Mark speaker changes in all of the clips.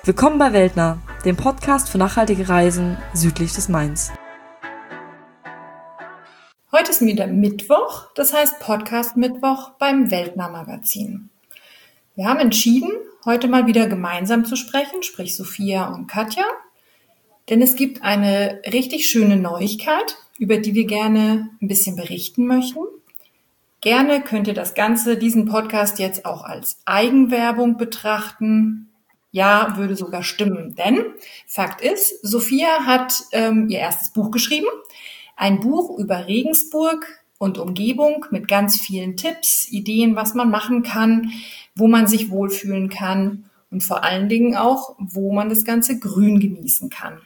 Speaker 1: Willkommen bei Weltnah, dem Podcast für nachhaltige Reisen südlich des Mains.
Speaker 2: Heute ist wieder Mittwoch, das heißt Podcast-Mittwoch beim Weltnah-Magazin. Wir haben entschieden, heute mal wieder gemeinsam zu sprechen, sprich Sophia und Katja, denn es gibt eine richtig schöne Neuigkeit, über die wir gerne ein bisschen berichten möchten. Gerne könnt ihr diesen Podcast jetzt auch als Eigenwerbung betrachten. Ja, würde sogar stimmen, denn Fakt ist, Sophia hat ihr erstes Buch geschrieben. Ein Buch über Regensburg und Umgebung mit ganz vielen Tipps, Ideen, was man machen kann, wo man sich wohlfühlen kann und vor allen Dingen auch, wo man das Ganze grün genießen kann.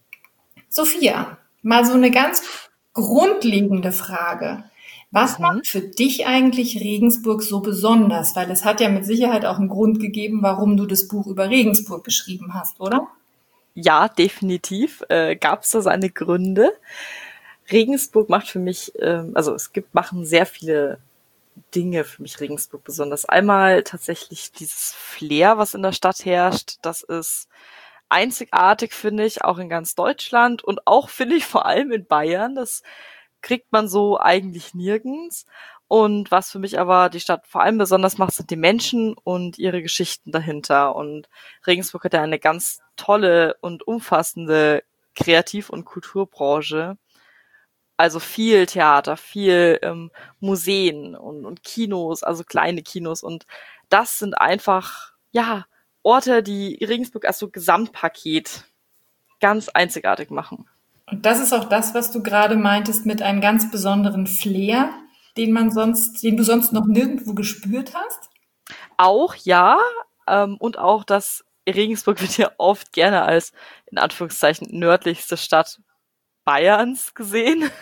Speaker 2: Sophia, mal so eine ganz grundlegende Frage. Was macht für dich eigentlich Regensburg so besonders? Weil es hat ja mit Sicherheit auch einen Grund gegeben, warum du das Buch über Regensburg geschrieben hast, oder?
Speaker 3: Ja, definitiv gab es da seine Gründe. Regensburg macht für mich, machen sehr viele Dinge für mich Regensburg besonders. Einmal tatsächlich dieses Flair, was in der Stadt herrscht. Das ist einzigartig, finde ich, auch in ganz Deutschland und auch, finde ich, vor allem in Bayern. Das kriegt man so eigentlich nirgends. Und was für mich aber die Stadt vor allem besonders macht, sind die Menschen und ihre Geschichten dahinter. Und Regensburg hat ja eine ganz tolle und umfassende Kreativ- und Kulturbranche. Also viel Theater, viel Museen und Kinos, also kleine Kinos. Und das sind einfach, ja, Orte, die Regensburg als so Gesamtpaket ganz einzigartig machen.
Speaker 2: Und das ist auch das, was du gerade meintest mit einem ganz besonderen Flair, den du sonst noch nirgendwo gespürt hast?
Speaker 3: Auch, ja. Und auch, dass Regensburg wird ja oft gerne als, in Anführungszeichen, nördlichste Stadt Bayerns gesehen.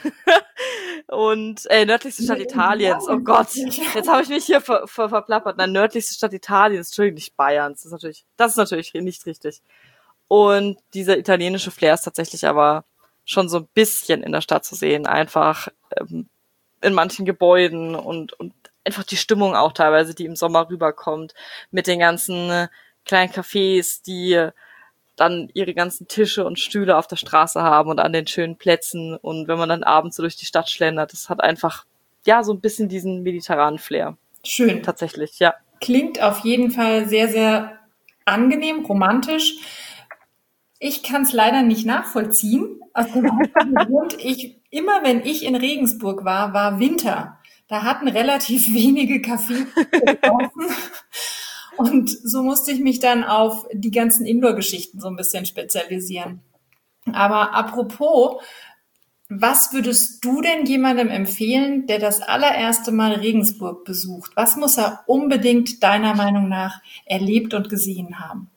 Speaker 3: Und nördlichste Stadt Italiens. Oh Gott, jetzt habe ich mich hier verplappert. Nein, nördlichste Stadt Italiens, Entschuldigung, nicht Bayerns. Das ist natürlich nicht richtig. Und dieser italienische Flair ist tatsächlich aber schon so ein bisschen in der Stadt zu sehen. Einfach in manchen Gebäuden und einfach die Stimmung auch teilweise, die im Sommer rüberkommt. Mit den ganzen kleinen Cafés, die dann ihre ganzen Tische und Stühle auf der Straße haben und an den schönen Plätzen. Und wenn man dann abends so durch die Stadt schlendert, das hat einfach, ja, so ein bisschen diesen mediterranen Flair.
Speaker 2: Schön.
Speaker 3: Tatsächlich, ja.
Speaker 2: Klingt auf jeden Fall sehr, sehr angenehm, romantisch. Ich kann es leider nicht nachvollziehen. Aus dem Grund, immer wenn ich in Regensburg war Winter. Da hatten relativ wenige Cafés offen. Und so musste ich mich dann auf die ganzen Indoor-Geschichten so ein bisschen spezialisieren. Aber apropos, was würdest du denn jemandem empfehlen, der das allererste Mal Regensburg besucht? Was muss er unbedingt deiner Meinung nach erlebt und gesehen haben?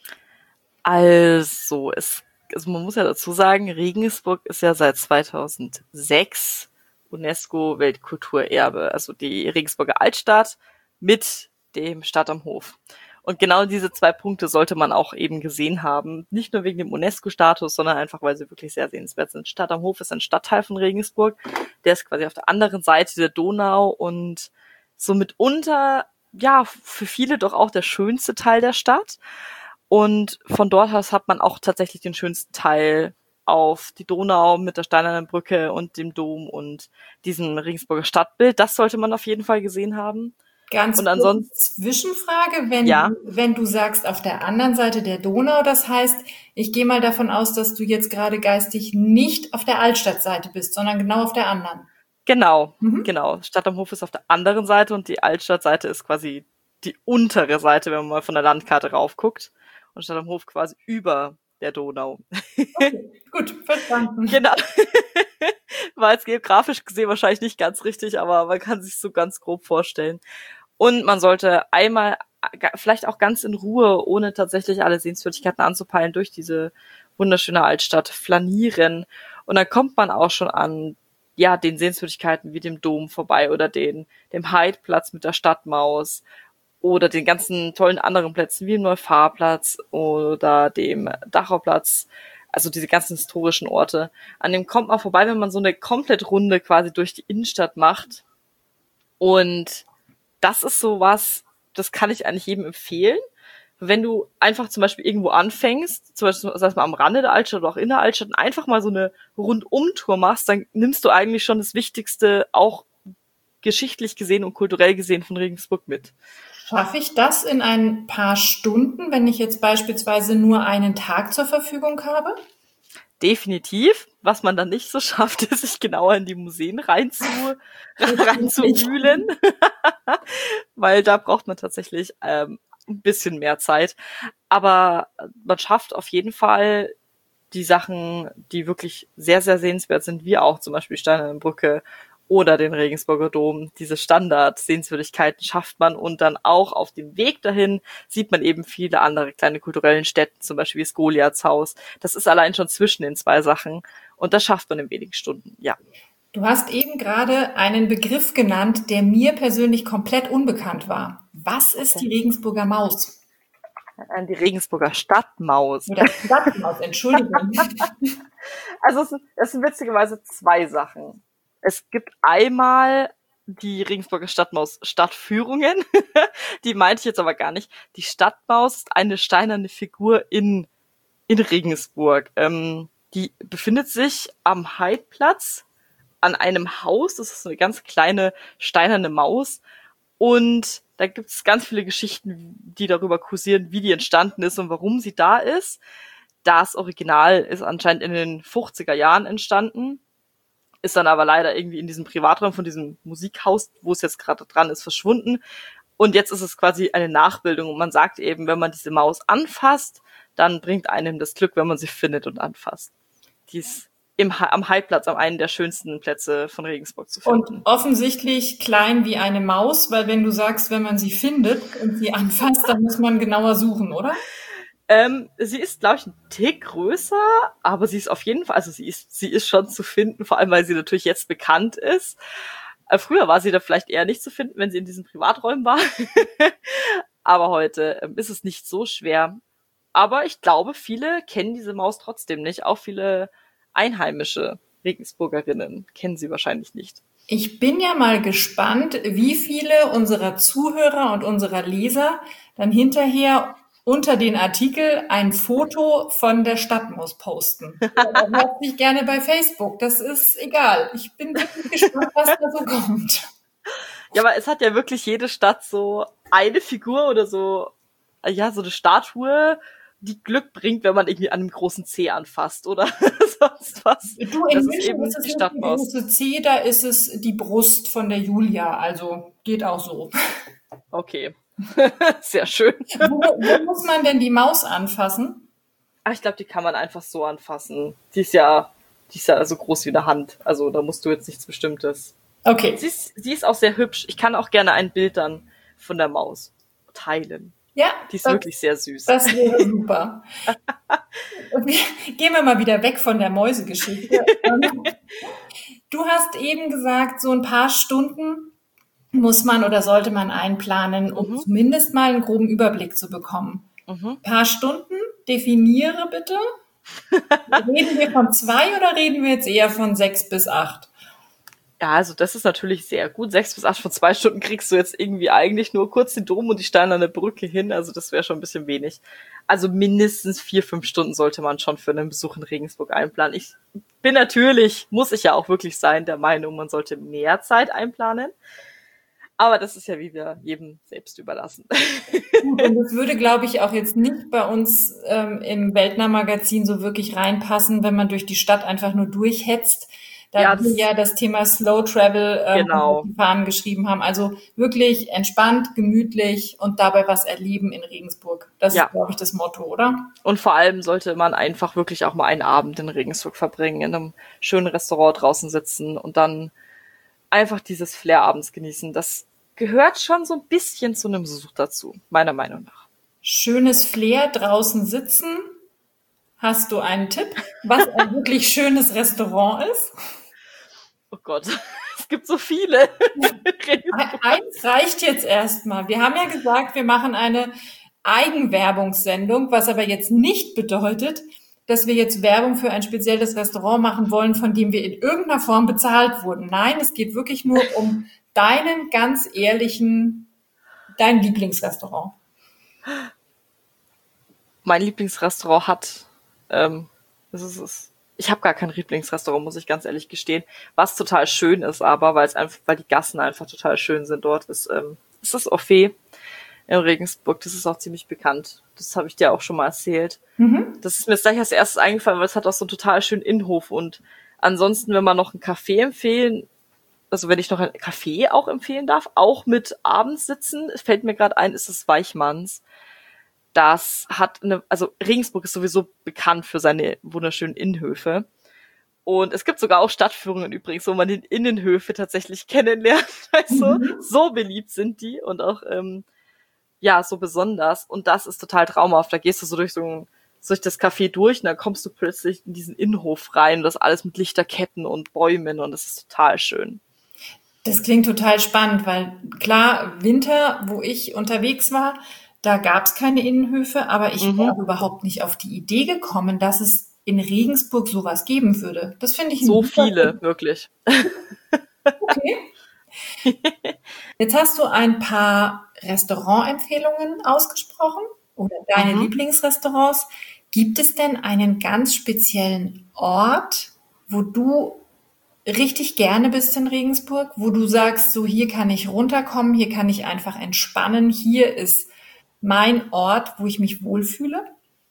Speaker 3: Also man muss ja dazu sagen, Regensburg ist ja seit 2006 UNESCO-Weltkulturerbe, also die Regensburger Altstadt mit dem Stadt am Hof. Und genau diese 2 Punkte sollte man auch eben gesehen haben. Nicht nur wegen dem UNESCO-Status, sondern einfach, weil sie wirklich sehr sehenswert sind. Stadt am Hof ist ein Stadtteil von Regensburg. Der ist quasi auf der anderen Seite der Donau und so mitunter, ja, für viele doch auch der schönste Teil der Stadt. Und von dort aus hat man auch tatsächlich den schönsten Teil auf die Donau mit der Steinernen Brücke und dem Dom und diesem Regensburger Stadtbild. Das sollte man auf jeden Fall gesehen haben.
Speaker 2: Ganz kurze Zwischenfrage, wenn du sagst, auf der anderen Seite der Donau, das heißt, ich gehe mal davon aus, dass du jetzt gerade geistig nicht auf der Altstadtseite bist, sondern genau auf der anderen.
Speaker 3: Genau. Stadt am Hof ist auf der anderen Seite und die Altstadtseite ist quasi die untere Seite, wenn man mal von der Landkarte raufguckt. Und Stadt am Hof quasi über der Donau.
Speaker 2: Okay, gut, verstanden.
Speaker 3: Genau. War jetzt geografisch gesehen wahrscheinlich nicht ganz richtig, aber man kann sich so ganz grob vorstellen. Und man sollte einmal, vielleicht auch ganz in Ruhe, ohne tatsächlich alle Sehenswürdigkeiten anzupeilen, durch diese wunderschöne Altstadt flanieren. Und dann kommt man auch schon an, ja, den Sehenswürdigkeiten wie dem Dom vorbei oder dem Heidplatz mit der Stadtmaus oder den ganzen tollen anderen Plätzen wie dem Neufahrplatz oder dem Dachauplatz. Also diese ganzen historischen Orte. An dem kommt man vorbei, wenn man so eine Komplettrunde quasi durch die Innenstadt macht. Und das ist sowas, das kann ich eigentlich jedem empfehlen, wenn du einfach zum Beispiel irgendwo anfängst, zum Beispiel sei es mal am Rande der Altstadt oder auch in der Altstadt, und einfach mal so eine Rundumtour machst, dann nimmst du eigentlich schon das Wichtigste, auch geschichtlich gesehen und kulturell gesehen, von Regensburg mit.
Speaker 2: Schaffe ich das in ein paar Stunden, wenn ich jetzt beispielsweise nur einen Tag zur Verfügung habe?
Speaker 3: Definitiv. Was man dann nicht so schafft, ist, sich genauer in die Museen reinzuwühlen. Weil da braucht man tatsächlich ein bisschen mehr Zeit. Aber man schafft auf jeden Fall die Sachen, die wirklich sehr, sehr sehenswert sind, wie auch zum Beispiel die Steinerne Brücke oder den Regensburger Dom. Diese Standard-Sehenswürdigkeiten schafft man, und dann auch auf dem Weg dahin sieht man eben viele andere kleine kulturellen Städte, zum Beispiel das Goliathshaus. Das ist allein schon zwischen den zwei Sachen, und das schafft man in wenigen Stunden, ja.
Speaker 2: Du hast eben gerade einen Begriff genannt, der mir persönlich komplett unbekannt war. Was ist die Regensburger Maus?
Speaker 3: Die Regensburger Stadtmaus.
Speaker 2: Oder Stadtmaus, Entschuldigung.
Speaker 3: Also es sind witzigerweise zwei Sachen. Es gibt einmal die Regensburger Stadtmaus Stadtführungen. Die meinte ich jetzt aber gar nicht. Die Stadtmaus ist eine steinerne Figur in Regensburg. Die befindet sich am Heidplatz an einem Haus. Das ist so eine ganz kleine steinerne Maus. Und da gibt es ganz viele Geschichten, die darüber kursieren, wie die entstanden ist und warum sie da ist. Das Original ist anscheinend in den 50er Jahren entstanden, ist dann aber leider irgendwie in diesem Privatraum von diesem Musikhaus, wo es jetzt gerade dran ist, verschwunden. Und jetzt ist es quasi eine Nachbildung. Und man sagt eben, wenn man diese Maus anfasst, dann bringt einem das Glück, wenn man sie findet und anfasst. Die ist am Heidplatz, am einen der schönsten Plätze von Regensburg zu finden.
Speaker 2: Und offensichtlich klein wie eine Maus, weil wenn du sagst, wenn man sie findet und sie anfasst, dann muss man genauer suchen, oder?
Speaker 3: Sie ist, glaube ich, ein Tick größer, aber sie ist auf jeden Fall, also sie ist schon zu finden, vor allem, weil sie natürlich jetzt bekannt ist. Früher war sie da vielleicht eher nicht zu finden, wenn sie in diesen Privaträumen war. Aber heute ist es nicht so schwer. Aber ich glaube, viele kennen diese Maus trotzdem nicht. Auch viele einheimische Regensburgerinnen kennen sie wahrscheinlich nicht.
Speaker 2: Ich bin ja mal gespannt, wie viele unserer Zuhörer und unserer Leser dann hinterher unter den Artikel ein Foto von der Stadtmaus posten. Oder mich gerne bei Facebook. Das ist egal. Ich bin wirklich gespannt, was da so kommt.
Speaker 3: Ja, aber es hat ja wirklich jede Stadt so eine Figur oder so, ja, so eine Statue, die Glück bringt, wenn man irgendwie an einem großen C anfasst oder sonst was.
Speaker 2: Du, in München ist es die große C, da ist es die Brust von der Julia. Also geht auch so.
Speaker 3: Okay. Sehr schön.
Speaker 2: Wo muss man denn die Maus anfassen?
Speaker 3: Ach, ich glaube, die kann man einfach so anfassen. Die ist ja so groß wie eine Hand. Also da musst du jetzt nichts Bestimmtes.
Speaker 2: Okay.
Speaker 3: Sie ist auch sehr hübsch. Ich kann auch gerne ein Bild dann von der Maus teilen.
Speaker 2: Ja.
Speaker 3: Die ist wirklich sehr süß.
Speaker 2: Das wäre super. Gehen wir mal wieder weg von der Mäusegeschichte. Du hast eben gesagt, so ein paar Stunden muss man oder sollte man einplanen, um zumindest mal einen groben Überblick zu bekommen. Ein paar Stunden, definiere bitte. Reden wir von 2 oder reden wir jetzt eher von 6 bis 8?
Speaker 3: Ja, also das ist natürlich sehr gut. 6 bis 8 von 2 Stunden kriegst du jetzt irgendwie eigentlich nur kurz den Dom und die Steinerne Brücke hin. Also das wäre schon ein bisschen wenig. Also mindestens 4-5 Stunden sollte man schon für einen Besuch in Regensburg einplanen. Ich bin natürlich, muss ich ja auch wirklich sein, der Meinung, man sollte mehr Zeit einplanen. Aber das ist ja wieder jedem selbst überlassen.
Speaker 2: Und das würde, glaube ich, auch jetzt nicht bei uns im Weltnah-Magazin so wirklich reinpassen, wenn man durch die Stadt einfach nur durchhetzt. Da wir ja das Thema Slow Travel auf die Fahnen geschrieben haben. Also wirklich entspannt, gemütlich und dabei was erleben in Regensburg. Das ist, glaube ich, das Motto, oder?
Speaker 3: Und vor allem sollte man einfach wirklich auch mal einen Abend in Regensburg verbringen, in einem schönen Restaurant draußen sitzen und dann einfach dieses Flair abends genießen. Das gehört schon so ein bisschen zu einem Besuch dazu, meiner Meinung nach.
Speaker 2: Schönes Flair, draußen sitzen. Hast du einen Tipp, was ein wirklich schönes Restaurant ist?
Speaker 3: Oh Gott, es gibt so viele.
Speaker 2: Eins reicht jetzt erstmal. Wir haben ja gesagt, wir machen eine Eigenwerbungssendung, was aber jetzt nicht bedeutet, dass wir jetzt Werbung für ein spezielles Restaurant machen wollen, von dem wir in irgendeiner Form bezahlt wurden. Nein, es geht wirklich nur um dein Lieblingsrestaurant.
Speaker 3: mein Lieblingsrestaurant hat. Ich habe gar kein Lieblingsrestaurant, muss ich ganz ehrlich gestehen. Was total schön ist, aber weil die Gassen einfach total schön sind dort, ist das Orphée in Regensburg. Das ist auch ziemlich bekannt. Das habe ich dir auch schon mal erzählt. Das ist mir jetzt gleich als erstes eingefallen, weil es hat auch so einen total schönen Innenhof. Und ansonsten, wenn man noch einen Café empfehlen, also wenn ich noch ein Café auch empfehlen darf, auch mit abends sitzen, fällt mir gerade ein, ist das Weichmanns. Das hat also Regensburg ist sowieso bekannt für seine wunderschönen Innenhöfe. Und es gibt sogar auch Stadtführungen übrigens, wo man die Innenhöfe tatsächlich kennenlernt. Also so beliebt sind die und auch so besonders. Und das ist total traumhaft. Da gehst du so durch das Café durch und dann kommst du plötzlich in diesen Innenhof rein und das alles mit Lichterketten und Bäumen und das ist total schön.
Speaker 2: Das klingt total spannend, weil klar, Winter, wo ich unterwegs war, da gab es keine Innenhöfe, aber ich war überhaupt nicht auf die Idee gekommen, dass es in Regensburg sowas geben würde. Das finde ich
Speaker 3: so viele, wirklich.
Speaker 2: Okay. Jetzt hast du ein paar Restaurantempfehlungen ausgesprochen oder deine Lieblingsrestaurants. Gibt es denn einen ganz speziellen Ort, wo du richtig gerne bist in Regensburg, wo du sagst, so hier kann ich runterkommen, hier kann ich einfach entspannen, hier ist mein Ort, wo ich mich wohlfühle?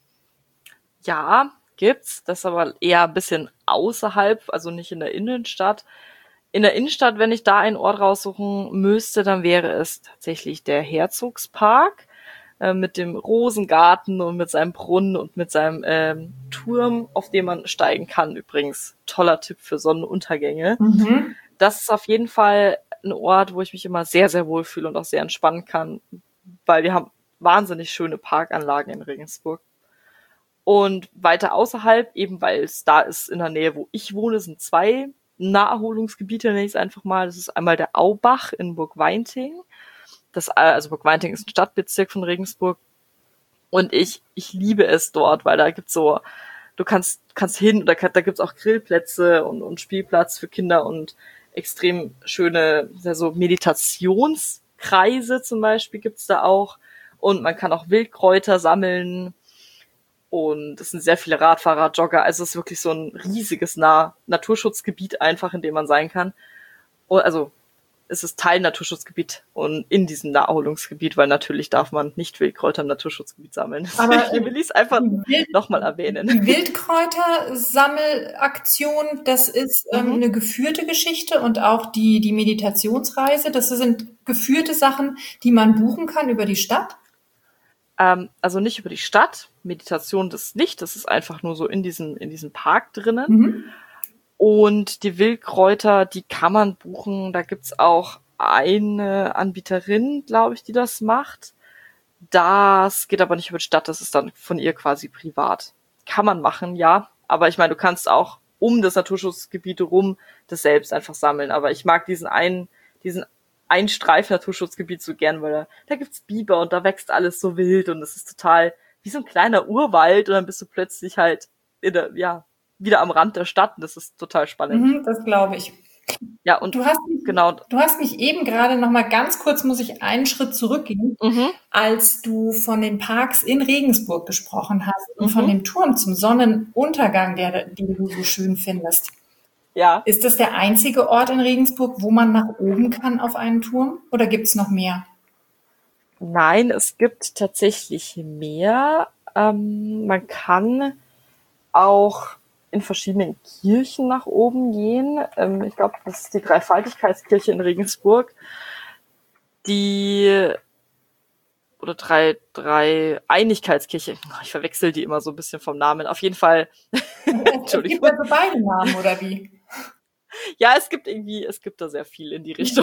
Speaker 3: Ja, gibt's. Das ist aber eher ein bisschen außerhalb, also nicht in der Innenstadt. In der Innenstadt, wenn ich da einen Ort raussuchen müsste, dann wäre es tatsächlich der Herzogspark mit dem Rosengarten und mit seinem Brunnen und mit seinem Turm, auf dem man steigen kann. Übrigens, toller Tipp für Sonnenuntergänge. Das ist auf jeden Fall ein Ort, wo ich mich immer sehr, sehr wohl fühle und auch sehr entspannen kann, weil wir haben wahnsinnig schöne Parkanlagen in Regensburg. Und weiter außerhalb, eben weil es da ist in der Nähe, wo ich wohne, sind 2 Naherholungsgebiete, nenne ich es einfach mal. Das ist einmal der Aubach in Burgweinting. Also Burgweinting ist ein Stadtbezirk von Regensburg. Und ich liebe es dort, weil da gibt's so, du kannst hin, da gibt's auch Grillplätze und Spielplatz für Kinder und extrem schöne, so Meditationskreise zum Beispiel gibt's da auch. Und man kann auch Wildkräuter sammeln. Und es sind sehr viele Radfahrer, Jogger. Also es ist wirklich so ein riesiges Naturschutzgebiet einfach, in dem man sein kann. Und also es ist Teil Naturschutzgebiet und in diesem Naherholungsgebiet, weil natürlich darf man nicht Wildkräuter im Naturschutzgebiet sammeln.
Speaker 2: Aber
Speaker 3: ich will es einfach nochmal erwähnen.
Speaker 2: Die Wildkräutersammelaktion, das ist eine geführte Geschichte und auch die Meditationsreise, das sind geführte Sachen, die man buchen kann über die Stadt.
Speaker 3: Also nicht über die Stadt, Meditation das nicht, das ist einfach nur so in diesem Park drinnen. Und die Wildkräuter, die kann man buchen, da gibt's auch eine Anbieterin, glaube ich, die das macht. Das geht aber nicht über die Stadt, das ist dann von ihr quasi privat. Kann man machen, ja, aber ich meine, du kannst auch um das Naturschutzgebiet rum das selbst einfach sammeln, aber ich mag diesen einen Streifen Naturschutzgebiet so gern, weil da gibt's Biber und da wächst alles so wild und es ist total wie so ein kleiner Urwald und dann bist du plötzlich halt wieder am Rand der Stadt und das ist total spannend.
Speaker 2: Das glaube ich.
Speaker 3: Ja, und
Speaker 2: du hast mich eben gerade noch mal ganz kurz, muss ich einen Schritt zurückgehen, als du von den Parks in Regensburg gesprochen hast und von dem Turm zum Sonnenuntergang, den du so schön findest.
Speaker 3: Ja.
Speaker 2: Ist das der einzige Ort in Regensburg, wo man nach oben kann auf einen Turm? Oder gibt's noch mehr?
Speaker 3: Nein, es gibt tatsächlich mehr. Man kann auch in verschiedenen Kirchen nach oben gehen. Ich glaube, das ist die Dreifaltigkeitskirche in Regensburg. Oder Dreieinigkeitskirche. Ich verwechsel die immer so ein bisschen vom Namen. Auf jeden Fall.
Speaker 2: Entschuldigung. Gibt es also beide Namen, oder wie?
Speaker 3: Ja, es gibt da sehr viel in die Richtung.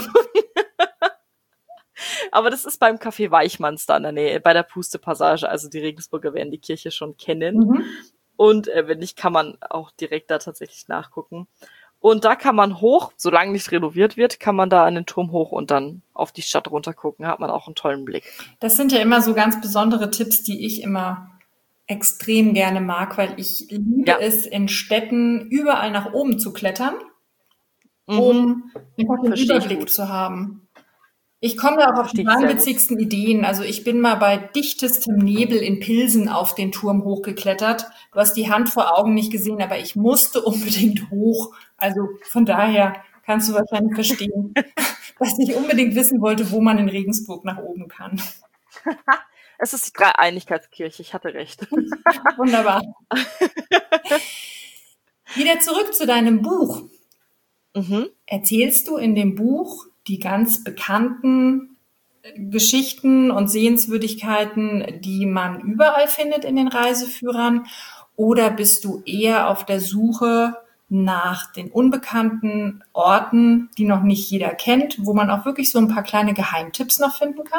Speaker 3: Aber das ist beim Café Weichmanns da in der Nähe, bei der Puste-Passage. Also die Regensburger werden die Kirche schon kennen. Und wenn nicht, kann man auch direkt da tatsächlich nachgucken. Und da kann man hoch, solange nicht renoviert wird, kann man da an den Turm hoch und dann auf die Stadt runter gucken. Da hat man auch einen tollen Blick.
Speaker 2: Das sind ja immer so ganz besondere Tipps, die ich immer extrem gerne mag, weil ich liebe es, in Städten überall nach oben zu klettern, um einfach den Überblick zu haben. Ich komme da auch auf die
Speaker 3: Verstehe ich sehr gut.
Speaker 2: wahnwitzigsten Ideen. Also ich bin mal bei dichtestem Nebel in Pilsen auf den Turm hochgeklettert. Du hast die Hand vor Augen nicht gesehen, aber ich musste unbedingt hoch. Also von daher kannst du wahrscheinlich verstehen, dass ich unbedingt wissen wollte, wo man in Regensburg nach oben kann.
Speaker 3: Es ist die Dreieinigkeitskirche, ich hatte recht.
Speaker 2: Wunderbar. Wieder zurück zu deinem Buch. Erzählst du in dem Buch die ganz bekannten Geschichten und Sehenswürdigkeiten, die man überall findet in den Reiseführern? Oder bist du eher auf der Suche nach den unbekannten Orten, die noch nicht jeder kennt, wo man auch wirklich so ein paar kleine Geheimtipps noch finden kann?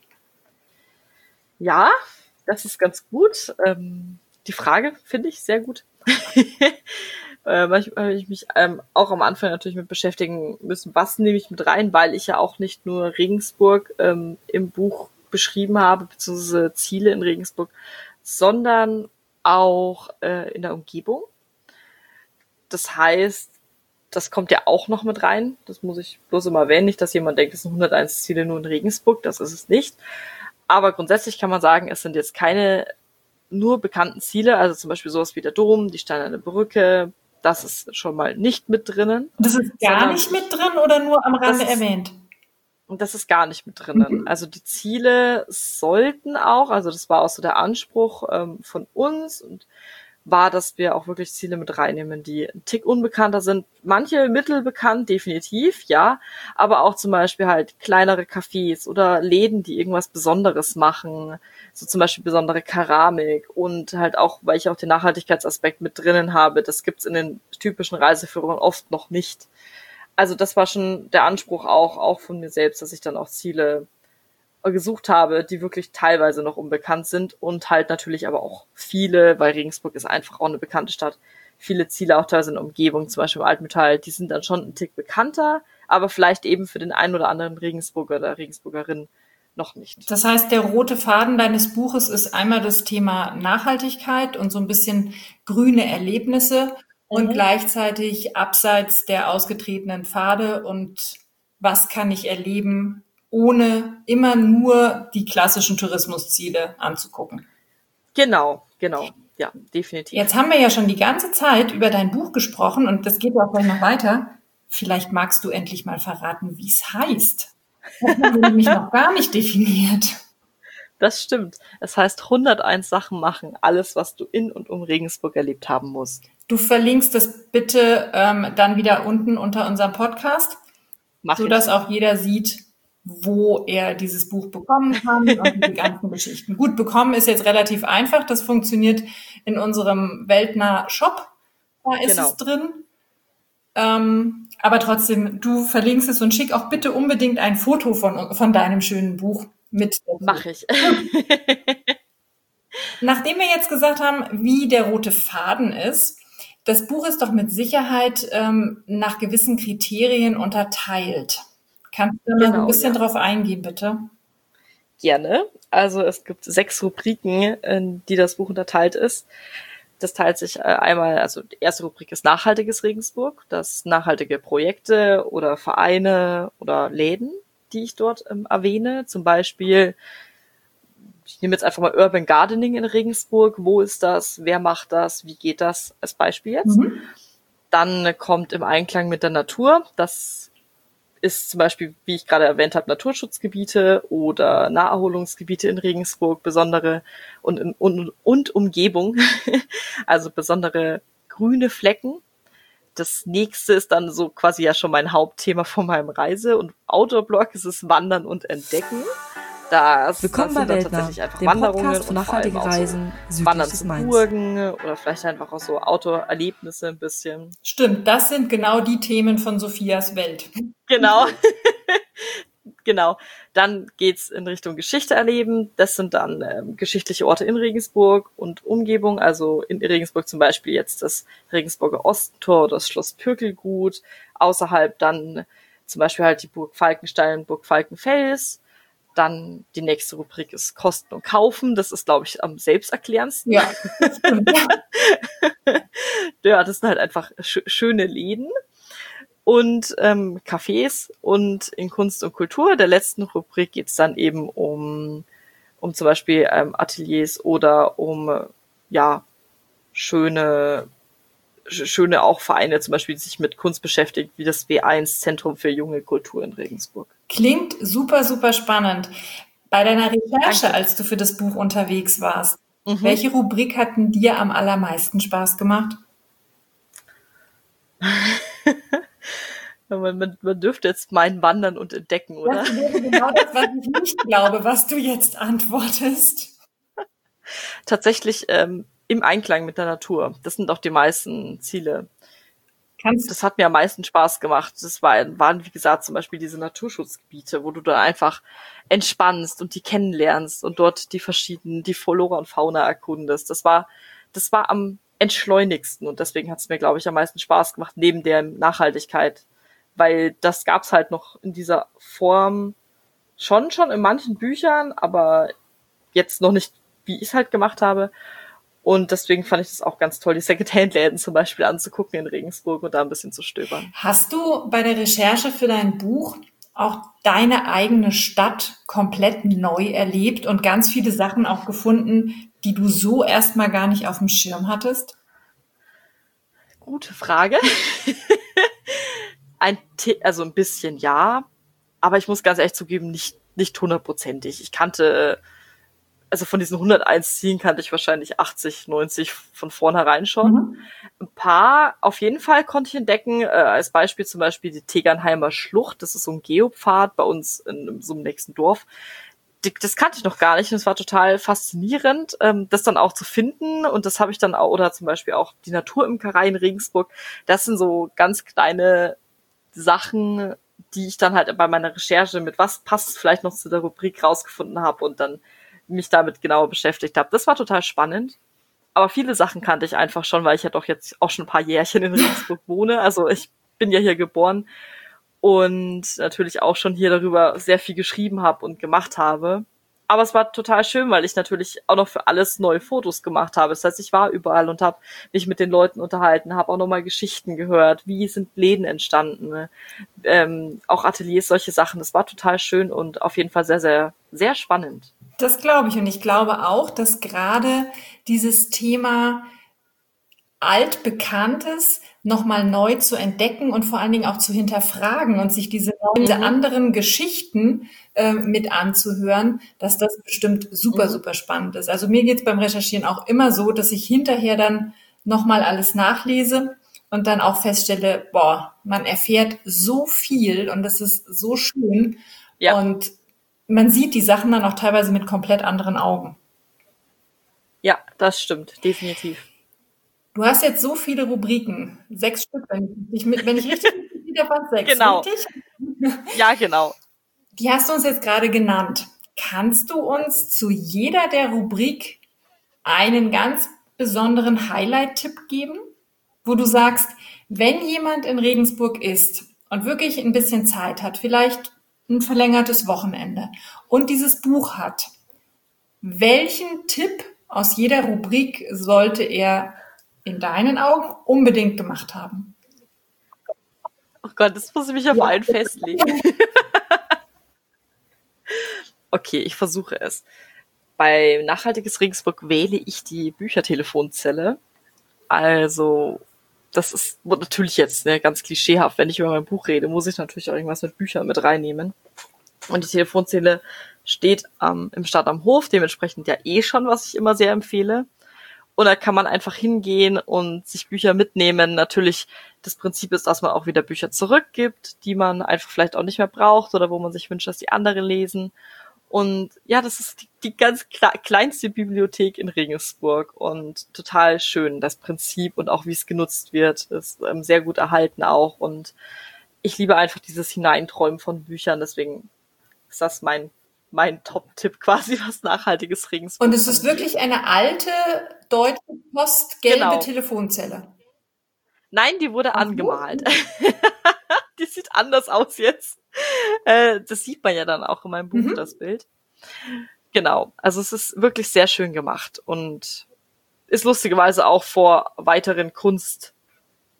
Speaker 3: Ja, das ist ganz gut. Die Frage finde ich sehr gut. Manchmal habe ich mich auch am Anfang natürlich mit beschäftigen müssen, was nehme ich mit rein, weil ich ja auch nicht nur Regensburg im Buch beschrieben habe, beziehungsweise Ziele in Regensburg, sondern auch in der Umgebung. Das heißt, das kommt ja auch noch mit rein. Das muss ich bloß immer erwähnen, nicht, dass jemand denkt, es sind 101 Ziele nur in Regensburg. Das ist es nicht. Aber grundsätzlich kann man sagen, es sind jetzt keine nur bekannten Ziele, also zum Beispiel sowas wie der Dom, die Steinerne Brücke, das ist schon mal nicht mit drinnen.
Speaker 2: Das ist gar nicht mit drin oder nur am Rande erwähnt?
Speaker 3: Das ist gar nicht mit drinnen. Also die Ziele sollten auch, also das war auch so der Anspruch von uns und war, dass wir auch wirklich Ziele mit reinnehmen, die ein Tick unbekannter sind. Manche mittelbekannt, definitiv, ja, aber auch zum Beispiel halt kleinere Cafés oder Läden, die irgendwas Besonderes machen, so zum Beispiel besondere Keramik und halt auch, weil ich auch den Nachhaltigkeitsaspekt mit drinnen habe, das gibt's in den typischen Reiseführern oft noch nicht. Also das war schon der Anspruch auch von mir selbst, dass ich dann auch Ziele gesucht habe, die wirklich teilweise noch unbekannt sind und halt natürlich aber auch viele, weil Regensburg ist einfach auch eine bekannte Stadt, viele Ziele auch teilweise in der Umgebung, zum Beispiel im Altmetall, die sind dann schon ein Tick bekannter, aber vielleicht eben für den einen oder anderen Regensburger oder Regensburgerin noch nicht.
Speaker 2: Das heißt, der rote Faden deines Buches ist einmal das Thema Nachhaltigkeit und so ein bisschen grüne Erlebnisse und gleichzeitig abseits der ausgetretenen Pfade und was kann ich erleben, ohne immer nur die klassischen Tourismusziele anzugucken.
Speaker 3: Genau, ja, definitiv.
Speaker 2: Jetzt haben wir ja schon die ganze Zeit über dein Buch gesprochen und das geht ja auch gleich noch weiter. Vielleicht magst du endlich mal verraten, wie es heißt. Das haben wir nämlich noch gar nicht definiert.
Speaker 3: Das stimmt. Es heißt 101 Sachen machen, alles, was du in und um Regensburg erlebt haben musst.
Speaker 2: Du verlinkst das bitte dann wieder unten unter unserem Podcast, sodass auch jeder sieht, wo er dieses Buch bekommen kann und die ganzen Geschichten. Gut, bekommen ist jetzt relativ einfach. Das funktioniert in unserem Weltnah Shop. Da ist es drin. Aber trotzdem, du verlinkst es und schick auch bitte unbedingt ein Foto von deinem schönen Buch mit.
Speaker 3: Mach ich.
Speaker 2: Nachdem wir jetzt gesagt haben, wie der rote Faden ist, das Buch ist doch mit Sicherheit nach gewissen Kriterien unterteilt. Kannst du da mal ein bisschen drauf eingehen, bitte?
Speaker 3: Gerne. Also es gibt 6 Rubriken, in die das Buch unterteilt ist. Das teilt sich einmal, also die erste Rubrik ist nachhaltiges Regensburg, das nachhaltige Projekte oder Vereine oder Läden, die ich dort erwähne. Zum Beispiel, ich nehme jetzt einfach mal Urban Gardening in Regensburg. Wo ist das? Wer macht das? Wie geht das? Als Beispiel jetzt. Dann kommt im Einklang mit der Natur. Das ist zum Beispiel, wie ich gerade erwähnt habe, Naturschutzgebiete oder Naherholungsgebiete in Regensburg, besondere und Umgebung, also besondere grüne Flecken. Das nächste ist dann so quasi ja schon mein Hauptthema von meinem Reise- und Outdoor-Blog, es ist Wandern und Entdecken.
Speaker 1: Willkommen bei Weltnah, dem
Speaker 3: Wanderungen
Speaker 1: Podcast für nachhaltige Reisen südlich
Speaker 3: Wandern
Speaker 1: des
Speaker 3: zu
Speaker 1: Mains.
Speaker 3: Burgen oder vielleicht einfach auch so Outdoor-Erlebnisse ein bisschen.
Speaker 2: Stimmt, das sind genau die Themen von Sophias Welt.
Speaker 3: Genau. Genau. Dann geht's in Richtung Geschichte erleben. Das sind dann geschichtliche Orte in Regensburg und Umgebung. Also in Regensburg zum Beispiel jetzt das Regensburger Osttor, das Schloss Pürkelgut. Außerhalb dann zum Beispiel halt die Burg Falkenstein und Burg Falkenfels. Dann die nächste Rubrik ist Kosten und Kaufen. Das ist, glaube ich, am selbsterklärendsten.
Speaker 2: Ja, das stimmt.
Speaker 3: Ja, das sind halt einfach schöne Läden. und Cafés, und in Kunst und Kultur, der letzten Rubrik, geht's dann eben um zum Beispiel Ateliers oder um schöne auch Vereine, zum Beispiel, die sich mit Kunst beschäftigt, wie das W1 Zentrum für junge Kultur in Regensburg.
Speaker 2: Klingt super, super spannend. Bei deiner Recherche,
Speaker 3: Danke.
Speaker 2: als du für das Buch unterwegs warst, welche Rubrik hat denn dir am allermeisten Spaß gemacht?
Speaker 3: Man dürfte jetzt meinen Wandern und Entdecken, oder?
Speaker 2: Das wäre genau das, was ich nicht glaube, was du jetzt antwortest.
Speaker 3: Tatsächlich im Einklang mit der Natur. Das sind auch die meisten Ziele. Das hat mir am meisten Spaß gemacht. Das waren, wie gesagt, zum Beispiel diese Naturschutzgebiete, wo du da einfach entspannst und die kennenlernst und dort die Flora und Fauna erkundest. Das war am entschleunigsten, und deswegen hat es mir, glaube ich, am meisten Spaß gemacht, neben der Nachhaltigkeit. Weil das gab's halt noch in dieser Form schon in manchen Büchern, aber jetzt noch nicht, wie ich es halt gemacht habe. Und deswegen fand ich das auch ganz toll, die Secondhand-Läden zum Beispiel anzugucken in Regensburg und da ein bisschen zu stöbern.
Speaker 2: Hast du bei der Recherche für dein Buch auch deine eigene Stadt komplett neu erlebt und ganz viele Sachen auch gefunden, die du so erstmal gar nicht auf dem Schirm hattest?
Speaker 3: Gute Frage. Also ein bisschen ja, aber ich muss ganz ehrlich zugeben, nicht hundertprozentig. Ich kannte, also von diesen 101 Zielen kannte ich wahrscheinlich 80, 90 von vornherein schon. Ein paar auf jeden Fall konnte ich entdecken, als Beispiel zum Beispiel die Tegernheimer Schlucht. Das ist so ein Geopfad bei uns in so einem nächsten Dorf. Das kannte ich noch gar nicht, und es war total faszinierend, das dann auch zu finden. Und das habe ich dann auch, oder zum Beispiel auch die Naturimkerei in Regensburg. Das sind so ganz kleine Sachen, die ich dann halt bei meiner Recherche mit was passt vielleicht noch zu der Rubrik rausgefunden habe und dann mich damit genauer beschäftigt habe. Das war total spannend. Aber viele Sachen kannte ich einfach schon, weil ich ja doch jetzt auch schon ein paar Jährchen in Regensburg wohne. Also ich bin ja hier geboren und natürlich auch schon hier darüber sehr viel geschrieben habe und gemacht habe. Aber es war total schön, weil ich natürlich auch noch für alles neue Fotos gemacht habe. Das heißt, ich war überall und habe mich mit den Leuten unterhalten, habe auch nochmal Geschichten gehört, wie sind Läden entstanden, auch Ateliers, solche Sachen. Das war total schön und auf jeden Fall sehr, sehr, sehr spannend.
Speaker 2: Das glaube ich, und ich glaube auch, dass gerade dieses Thema Altbekanntes nochmal neu zu entdecken und vor allen Dingen auch zu hinterfragen und sich diese anderen Geschichten mit anzuhören, dass das bestimmt super, super spannend ist. Also mir geht's beim Recherchieren auch immer so, dass ich hinterher dann nochmal alles nachlese und dann auch feststelle, boah, man erfährt so viel und das ist so schön.
Speaker 3: Ja.
Speaker 2: Und man sieht die Sachen dann auch teilweise mit komplett anderen Augen.
Speaker 3: Ja, das stimmt, definitiv.
Speaker 2: Du hast jetzt so viele Rubriken, 6 Stück, wenn ich richtig wieder fast 6,
Speaker 3: Genau.
Speaker 2: richtig?
Speaker 3: Ja, genau.
Speaker 2: Die hast du uns jetzt gerade genannt. Kannst du uns zu jeder der Rubrik einen ganz besonderen Highlight-Tipp geben, wo du sagst, wenn jemand in Regensburg ist und wirklich ein bisschen Zeit hat, vielleicht ein verlängertes Wochenende und dieses Buch hat, welchen Tipp aus jeder Rubrik sollte er in deinen Augen unbedingt gemacht haben?
Speaker 3: Oh Gott, das muss ich mich auf einen festlegen. Okay, ich versuche es. Bei Nachhaltiges Regensburg wähle ich die Büchertelefonzelle. Also, das ist natürlich jetzt ganz klischeehaft. Wenn ich über mein Buch rede, muss ich natürlich auch irgendwas mit Büchern mit reinnehmen. Und die Telefonzelle steht im Stadt am Hof, dementsprechend ja schon, was ich immer sehr empfehle. Und da kann man einfach hingehen und sich Bücher mitnehmen. Natürlich, das Prinzip ist, dass man auch wieder Bücher zurückgibt, die man einfach vielleicht auch nicht mehr braucht oder wo man sich wünscht, dass die andere lesen. Und ja, das ist die ganz kleinste Bibliothek in Regensburg und total schön. Das Prinzip und auch wie es genutzt wird, ist sehr gut erhalten auch. Und ich liebe einfach dieses Hineinträumen von Büchern. Deswegen ist das mein Top-Tipp quasi, was nachhaltiges Regensburg.
Speaker 2: Und es ist wirklich eine alte Deutsche Post gelbe Telefonzelle.
Speaker 3: Nein, die wurde angemalt. Die sieht anders aus jetzt. Das sieht man ja dann auch in meinem Buch, das Bild. Genau, also es ist wirklich sehr schön gemacht und ist lustigerweise auch vor weiteren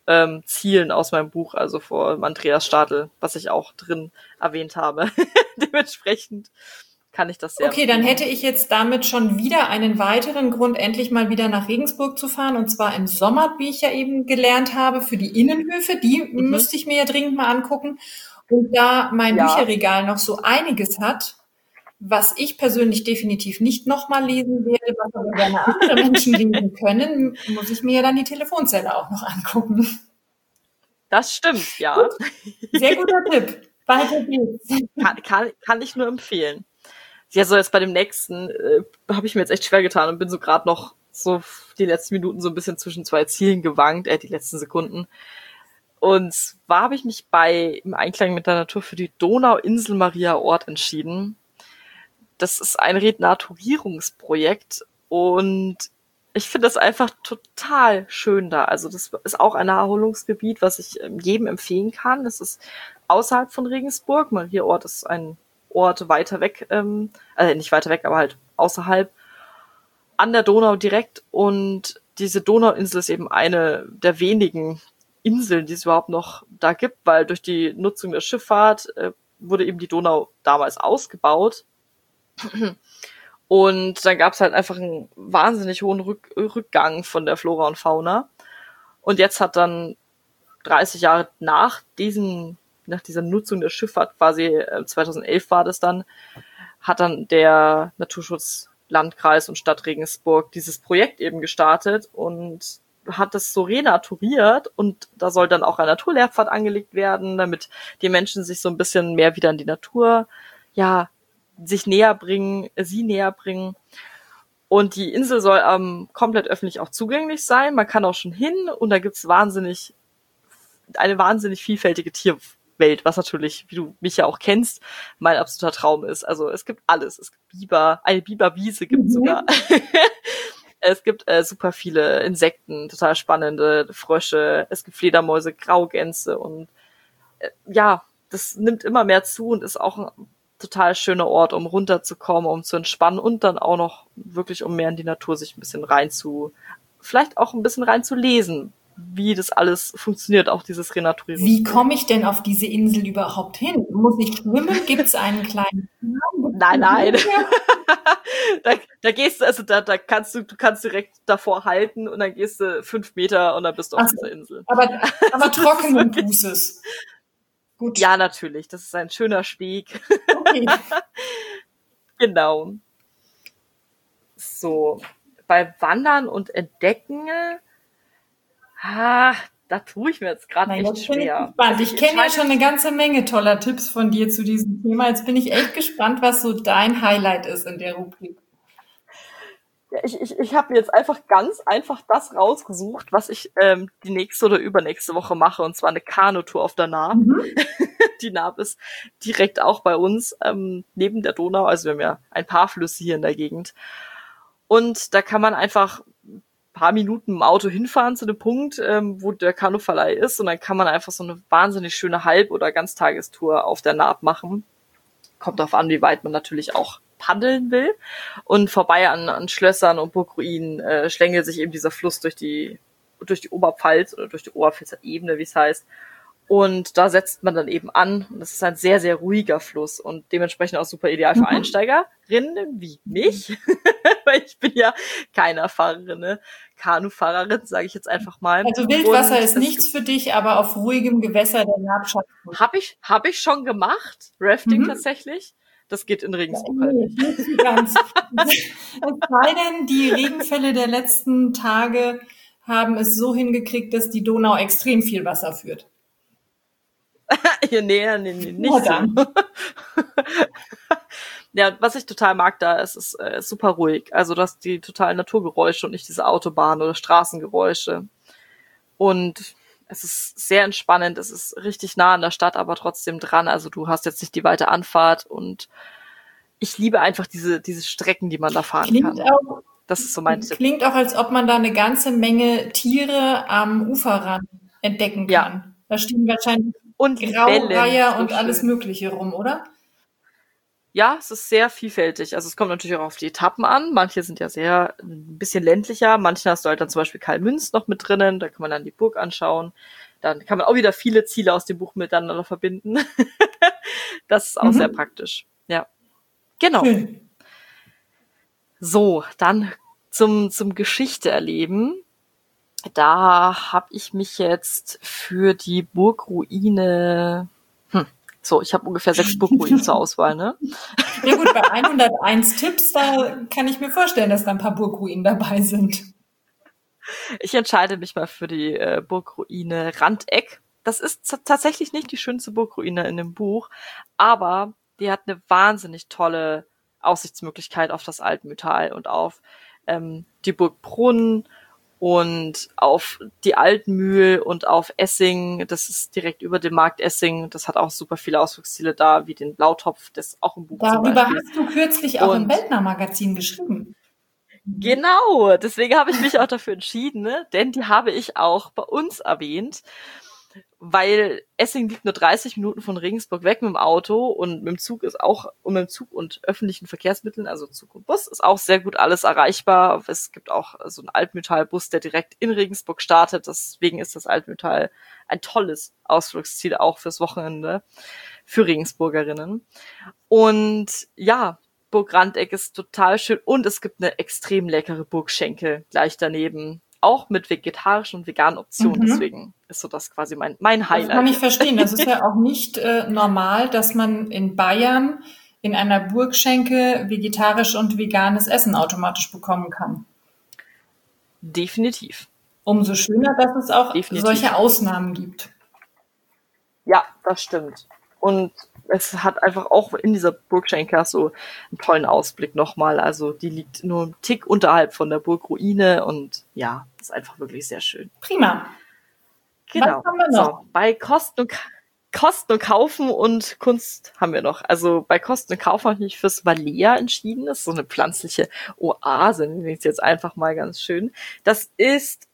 Speaker 3: Zielen aus meinem Buch, also vor Andreas Stadl, was ich auch drin erwähnt habe. Dementsprechend kann ich das sehr
Speaker 2: Okay, dann
Speaker 3: empfehlen.
Speaker 2: hätte ich jetzt damit schon wieder einen weiteren Grund, endlich mal wieder nach Regensburg zu fahren. Und zwar im Sommer, wie ich ja eben gelernt habe, für die Innenhöfe. Die müsste ich mir ja dringend mal angucken. Und da mein
Speaker 3: Ja.
Speaker 2: Bücherregal noch so einiges hat, was ich persönlich definitiv nicht nochmal lesen werde, was aber gerne andere Menschen lesen können, muss ich mir ja dann die Telefonzelle auch noch angucken.
Speaker 3: Das stimmt, ja.
Speaker 2: Sehr guter Tipp. Weiter geht's.
Speaker 3: Kann ich nur empfehlen. Ja, so jetzt bei dem nächsten habe ich mir jetzt echt schwer getan und bin so gerade noch so die letzten Minuten so ein bisschen zwischen zwei Zielen gewankt, die letzten Sekunden. Und zwar habe ich mich im Einklang mit der Natur für die Donau-Insel-Maria-Ort entschieden. Das ist ein Renaturierungsprojekt und ich finde das einfach total schön da. Also das ist auch ein Erholungsgebiet, was ich jedem empfehlen kann. Das ist außerhalb von Regensburg. Maria-Ort ist ein Ort weiter weg, nicht weiter weg, aber halt außerhalb, an der Donau direkt. Und diese Donauinsel ist eben eine der wenigen Inseln, die es überhaupt noch da gibt, weil durch die Nutzung der Schifffahrt wurde eben die Donau damals ausgebaut. Und dann gab es halt einfach einen wahnsinnig hohen Rückgang von der Flora und Fauna. Und jetzt hat dann 30 Jahre nach dieser Nutzung der Schifffahrt, quasi 2011 war das dann, hat dann der Naturschutzlandkreis und Stadt Regensburg dieses Projekt eben gestartet und hat das so renaturiert und da soll dann auch ein Naturlehrpfad angelegt werden, damit die Menschen sich so ein bisschen mehr wieder in die Natur, sie näher bringen. Und die Insel soll komplett öffentlich auch zugänglich sein. Man kann auch schon hin und da gibt's eine wahnsinnig vielfältige Tierwelt, was natürlich, wie du mich ja auch kennst, mein absoluter Traum ist. Also es gibt alles. Es gibt Biber, eine Biberwiese gibt's sogar. Es gibt super viele Insekten, total spannende Frösche. Es gibt Fledermäuse, Graugänse und das nimmt immer mehr zu und ist auch ein total schöner Ort, um runterzukommen, um zu entspannen und dann auch noch wirklich, um mehr in die Natur sich ein bisschen vielleicht auch ein bisschen rein zu lesen, wie das alles funktioniert, auch dieses Renaturierung.
Speaker 2: Wie komme ich denn auf diese Insel überhaupt hin? Muss ich schwimmen? Gibt es einen kleinen
Speaker 3: Nein. Da gehst du, also da kannst du direkt davor halten und dann gehst du 5 Meter und dann bist du auf dieser Insel.
Speaker 2: Aber trockenen Fußes. Gut.
Speaker 3: Ja, natürlich. Das ist ein schöner Steg.
Speaker 2: Okay.
Speaker 3: Genau. So, bei Wandern und Entdecken, da tue ich mir jetzt gerade echt schwer.
Speaker 2: Ich kenne ja schon eine ganze Menge toller Tipps von dir zu diesem Thema. Jetzt bin ich echt gespannt, was so dein Highlight ist in der Rubrik.
Speaker 3: Ja, ich habe mir jetzt ganz einfach das rausgesucht, was ich die nächste oder übernächste Woche mache, und zwar eine Kanutour auf der Naab. Die Naab ist direkt auch bei uns neben der Donau, also wir haben ja ein paar Flüsse hier in der Gegend. Und da kann man einfach ein paar Minuten im Auto hinfahren zu dem Punkt, wo der Kanuverleih ist, und dann kann man einfach so eine wahnsinnig schöne Halb- oder Ganztagestour auf der Naab machen. Kommt darauf an, wie weit man natürlich auch paddeln will. Und vorbei an Schlössern und Burgruinen schlängelt sich eben dieser Fluss durch die Oberpfalz oder durch die Oberpfälzer Ebene, wie es heißt. Und da setzt man dann eben an. Und das ist ein sehr, sehr ruhiger Fluss und dementsprechend auch super ideal für Einsteigerinnen wie mich. Weil ich bin ja keine erfahrene Kanufahrerin, sage ich jetzt einfach mal.
Speaker 2: Also Wildwasser ist nichts für dich, aber auf ruhigem Gewässer der Naab schafft.
Speaker 3: Hab ich schon gemacht. Rafting tatsächlich. Das geht in Regensburg halt nicht.
Speaker 2: Nicht ganz. Es sei denn, die Regenfälle der letzten Tage haben es so hingekriegt, dass die Donau extrem viel Wasser führt.
Speaker 3: Nee, nicht so. Ja, was ich total mag da, es ist super ruhig. Also du hast die totalen Naturgeräusche und nicht diese Autobahn- oder Straßengeräusche. Und es ist sehr entspannend, es ist richtig nah an der Stadt, aber trotzdem dran. Also du hast jetzt nicht die weite Anfahrt und ich liebe einfach diese Strecken, die man da fahren kann. Das ist so mein Tipp.
Speaker 2: Klingt auch, als ob man da eine ganze Menge Tiere am Uferrand entdecken kann. Ja. Da stehen wahrscheinlich
Speaker 3: und
Speaker 2: Graureiher und alles Mögliche rum, oder?
Speaker 3: Ja, es ist sehr vielfältig. Also es kommt natürlich auch auf die Etappen an. Manche sind ja sehr ein bisschen ländlicher. Manche hast du halt dann zum Beispiel Karl-Münz noch mit drinnen. Da kann man dann die Burg anschauen. Dann kann man auch wieder viele Ziele aus dem Buch miteinander verbinden. Das ist auch sehr praktisch. Ja, genau.
Speaker 2: Schön.
Speaker 3: So, dann zum Geschichte erleben. Da habe ich mich jetzt für die Burgruine... So, ich habe ungefähr 6 Burgruinen zur Auswahl, ne?
Speaker 2: Ja gut, bei 101 Tipps, da kann ich mir vorstellen, dass da ein paar Burgruinen dabei sind.
Speaker 3: Ich entscheide mich mal für die Burgruine Randeck. Das ist tatsächlich nicht die schönste Burgruine in dem Buch, aber die hat eine wahnsinnig tolle Aussichtsmöglichkeit auf das Altmühltal und auf die Burg Brunn und auf die Altmühl und auf Essing. Das ist direkt über dem Markt Essing. Das hat auch super viele Ausflugsziele da, wie den Blautopf, das auch im Buch zum
Speaker 2: Darüber
Speaker 3: Beispiel.
Speaker 2: hast du kürzlich auch im Weltnah-Magazin geschrieben.
Speaker 3: Genau, deswegen habe ich mich auch dafür entschieden, ne? Denn die habe ich auch bei uns erwähnt, weil Essing liegt nur 30 Minuten von Regensburg weg mit dem Auto und mit dem Zug ist auch, und mit dem Zug und öffentlichen Verkehrsmitteln, also Zug und Bus, ist auch sehr gut alles erreichbar. Es gibt auch so einen Altmühltal-Bus, der direkt in Regensburg startet, deswegen ist das Altmühltal ein tolles Ausflugsziel auch fürs Wochenende für Regensburgerinnen. Und ja, Burg Randeck ist total schön und es gibt eine extrem leckere Burgschenkel gleich daneben. Auch mit vegetarischen und veganen Optionen. Deswegen ist so das quasi mein Highlight.
Speaker 2: Das kann ich verstehen. Das ist ja auch nicht normal, dass man in Bayern in einer Burgschenke vegetarisch und veganes Essen automatisch bekommen kann.
Speaker 3: Definitiv.
Speaker 2: Umso schöner, dass es auch solche Ausnahmen gibt.
Speaker 3: Ja, das stimmt. Und es hat einfach auch in dieser Burgschenke so einen tollen Ausblick nochmal. Also die liegt nur einen Tick unterhalb von der Burgruine und ja, ist einfach wirklich sehr schön.
Speaker 2: Prima.
Speaker 3: Genau.
Speaker 2: Was haben wir noch?
Speaker 3: So, bei Kosten und Kaufen und Kunst haben wir noch. Also bei Kosten und Kaufen habe ich mich fürs Valea entschieden. Das ist so eine pflanzliche Oase, nenne ich es jetzt einfach mal ganz schön. Das ist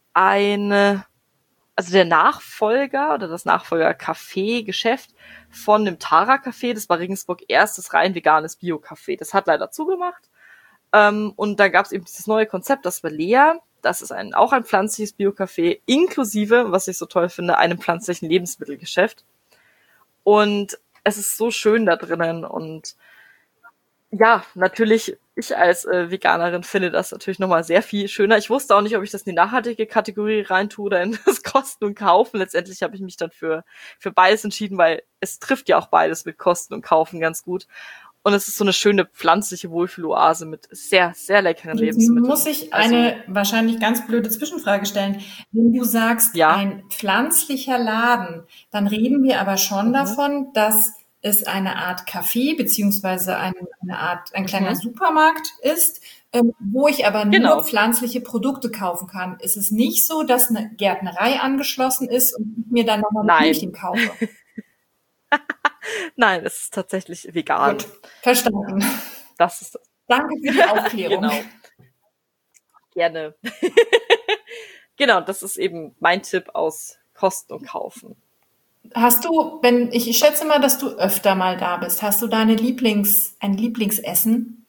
Speaker 3: der Nachfolger oder das Nachfolger-Café-Geschäft von dem Tara-Café. Das war Regensburg erstes rein veganes Bio-Café. Das hat leider zugemacht. Und da gab es eben dieses neue Konzept, das Valea. Das ist auch ein pflanzliches Bio-Café, inklusive, was ich so toll finde, einem pflanzlichen Lebensmittelgeschäft. Und es ist so schön da drinnen. Und ja, natürlich, ich als Veganerin finde das natürlich nochmal sehr viel schöner. Ich wusste auch nicht, ob ich das in die nachhaltige Kategorie reintue oder in das Kosten und Kaufen. Letztendlich habe ich mich dann für beides entschieden, weil es trifft ja auch beides mit Kosten und Kaufen ganz gut. Und es ist so eine schöne pflanzliche Wohlfühloase mit sehr, sehr leckeren Lebensmitteln.
Speaker 2: Muss ich eine wahrscheinlich ganz blöde Zwischenfrage stellen. Wenn du sagst, ein pflanzlicher Laden, dann reden wir aber schon davon, dass es eine Art Café beziehungsweise ein kleiner Supermarkt ist, wo ich aber nur pflanzliche Produkte kaufen kann. Ist es nicht so, dass eine Gärtnerei angeschlossen ist und ich mir dann nochmal ein Blümchen kaufe?
Speaker 3: Nein, es ist tatsächlich vegan.
Speaker 2: Gut, verstanden.
Speaker 3: Das ist das.
Speaker 2: Danke für die Aufklärung.
Speaker 3: Genau. Gerne. Genau, das ist eben mein Tipp aus Kosten und Kaufen.
Speaker 2: Hast du, ich schätze mal, dass du öfter mal da bist, hast du da ein Lieblingsessen?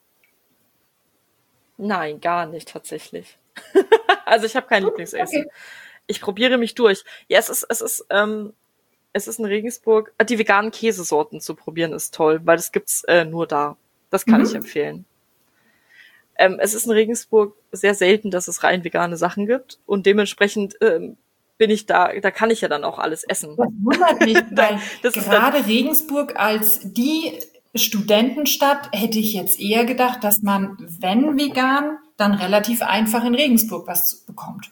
Speaker 3: Nein, gar nicht tatsächlich. Also ich habe kein Lieblingsessen.
Speaker 2: Okay.
Speaker 3: Ich probiere mich durch. Ja, es ist in Regensburg, die veganen Käsesorten zu probieren ist toll, weil das gibt's nur da. Das kann ich empfehlen. Es ist in Regensburg sehr selten, dass es rein vegane Sachen gibt und dementsprechend bin ich da kann ich ja dann auch alles essen.
Speaker 2: Das wundert mich, weil gerade Regensburg als die Studentenstadt hätte ich jetzt eher gedacht, dass man, wenn vegan, dann relativ einfach in Regensburg was bekommt.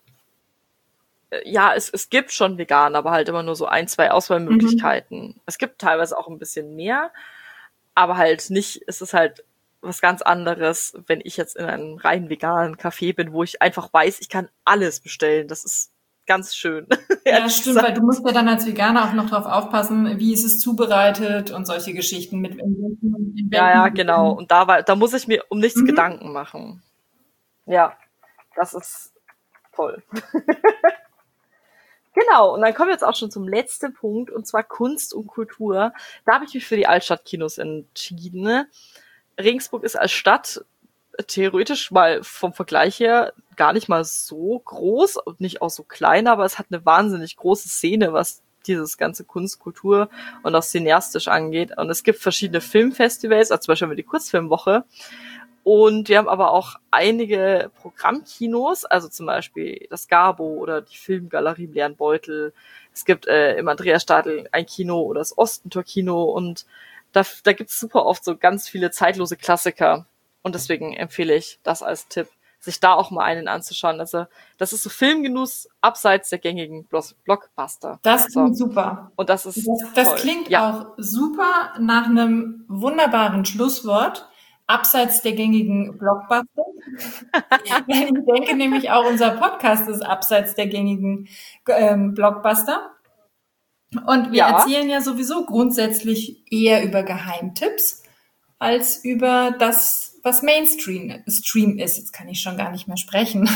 Speaker 3: Ja, es gibt schon vegan, aber halt immer nur so 1, 2 Auswahlmöglichkeiten. Es gibt teilweise auch ein bisschen mehr, aber halt nicht, es ist halt was ganz anderes, wenn ich jetzt in einem rein veganen Café bin, wo ich einfach weiß, ich kann alles bestellen. Das ist ganz schön.
Speaker 2: Ja, stimmt, weil du musst ja dann als Veganer auch noch drauf aufpassen, wie ist es zubereitet und solche Geschichten mit.
Speaker 3: Ja, genau. Und da muss ich mir um nichts Gedanken machen. Ja, das ist toll. Genau, und dann kommen wir jetzt auch schon zum letzten Punkt, und zwar Kunst und Kultur. Da habe ich mich für die Altstadtkinos entschieden. Regensburg ist als Stadt theoretisch mal vom Vergleich her gar nicht mal so groß und nicht auch so klein, aber es hat eine wahnsinnig große Szene, was dieses ganze Kunst, Kultur und auch cineastisch angeht. Und es gibt verschiedene Filmfestivals, also zum Beispiel die Kurzfilmwoche. Und wir haben aber auch einige Programmkinos, also zum Beispiel das Gabo oder die Filmgalerie im Leeren Beutel. Es gibt im Andreasstadl ein Kino oder das Ostentor-Kino, und da gibt's super oft so ganz viele zeitlose Klassiker. Und deswegen empfehle ich das als Tipp, sich da auch mal einen anzuschauen. Also das ist so Filmgenuss abseits der gängigen Blockbuster.
Speaker 2: Das klingt super.
Speaker 3: Und das ist
Speaker 2: Das
Speaker 3: toll.
Speaker 2: klingt auch super nach einem wunderbaren Schlusswort. Abseits der gängigen Blockbuster. Ich denke nämlich auch, unser Podcast ist abseits der gängigen Blockbuster. Und wir erzählen ja sowieso grundsätzlich eher über Geheimtipps als über das, was Mainstream ist. Jetzt kann ich schon gar nicht mehr sprechen.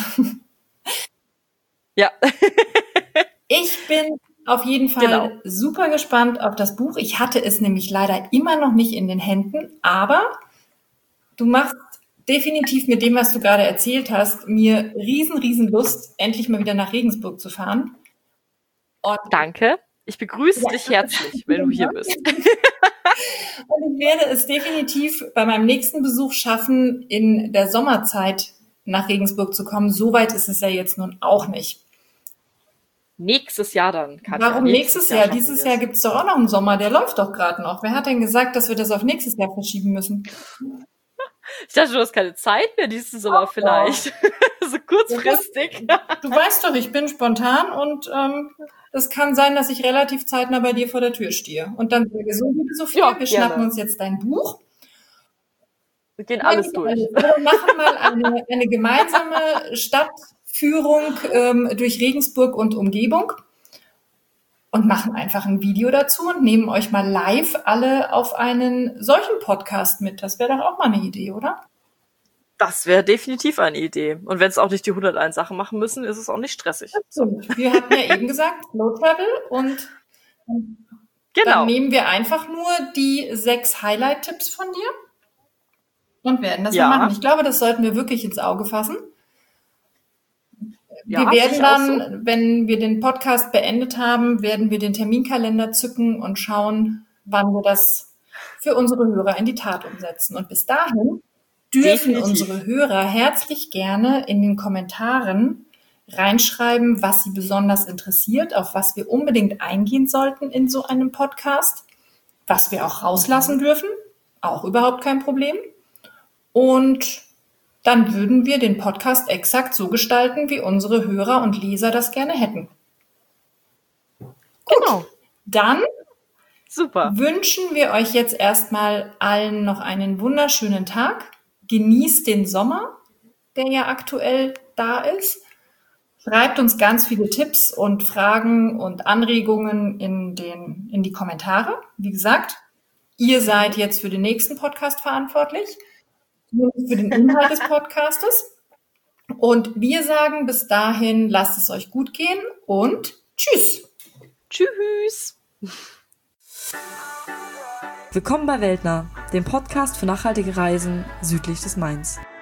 Speaker 3: Ja.
Speaker 2: Ich bin auf jeden Fall super gespannt auf das Buch. Ich hatte es nämlich leider immer noch nicht in den Händen, aber du machst definitiv mit dem, was du gerade erzählt hast, mir riesen Lust, endlich mal wieder nach Regensburg zu fahren.
Speaker 3: Und danke. Ich begrüße dich herzlich, wenn du hier bist.
Speaker 2: Und ich werde es definitiv bei meinem nächsten Besuch schaffen, in der Sommerzeit nach Regensburg zu kommen. So weit ist es ja jetzt nun auch nicht.
Speaker 3: Nächstes Jahr dann, Katja.
Speaker 2: Warum nächstes Jahr? Dieses Jahr gibt es doch auch noch einen Sommer, der läuft doch gerade noch. Wer hat denn gesagt, dass wir das auf nächstes Jahr verschieben müssen?
Speaker 3: Ich dachte, du hast keine Zeit mehr diesen Sommer vielleicht. So kurzfristig.
Speaker 2: Du weißt doch, ich bin spontan, und es kann sein, dass ich relativ zeitnah bei dir vor der Tür stehe. Und dann sage so, liebe Sophia, wir schnappen uns jetzt dein Buch.
Speaker 3: Wir gehen alles durch.
Speaker 2: Wir machen mal eine gemeinsame Stadtführung durch Regensburg und Umgebung und machen einfach ein Video dazu und nehmen euch mal live alle auf einen solchen Podcast mit. Das wäre doch auch mal eine Idee, oder?
Speaker 3: Das wäre definitiv eine Idee. Und wenn es auch nicht die 101 Sachen machen müssen, ist es auch nicht stressig.
Speaker 2: Absolut. Wir hatten ja eben gesagt, Slow Travel, und dann nehmen wir einfach nur die 6 Highlight-Tipps von dir und werden das mal machen. Ich glaube, das sollten wir wirklich ins Auge fassen. Wir werden dann, wenn wir den Podcast beendet haben, werden wir den Terminkalender zücken und schauen, wann wir das für unsere Hörer in die Tat umsetzen. Und bis dahin dürfen unsere Hörer herzlich gerne in den Kommentaren reinschreiben, was sie besonders interessiert, auf was wir unbedingt eingehen sollten in so einem Podcast, was wir auch rauslassen dürfen, auch überhaupt kein Problem. Und dann würden wir den Podcast exakt so gestalten, wie unsere Hörer und Leser das gerne hätten. Gut, dann wünschen wir euch jetzt erstmal allen noch einen wunderschönen Tag. Genießt den Sommer, der ja aktuell da ist. Schreibt uns ganz viele Tipps und Fragen und Anregungen in die Kommentare. Wie gesagt, ihr seid jetzt für den nächsten Podcast verantwortlich, für den Inhalt des Podcastes. Und wir sagen bis dahin, lasst es euch gut gehen und tschüss.
Speaker 3: Tschüss.
Speaker 1: Willkommen bei Weltnah, dem Podcast für nachhaltige Reisen südlich des Mains.